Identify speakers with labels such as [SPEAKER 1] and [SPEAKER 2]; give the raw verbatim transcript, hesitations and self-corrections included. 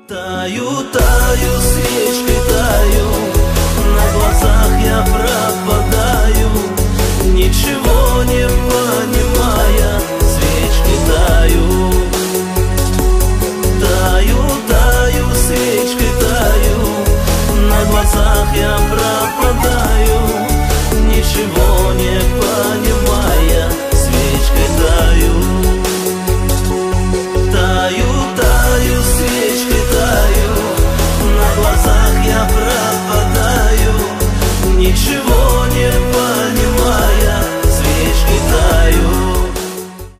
[SPEAKER 1] Таю, таю, свечкой таю, на глазах я пропадаю. Ничего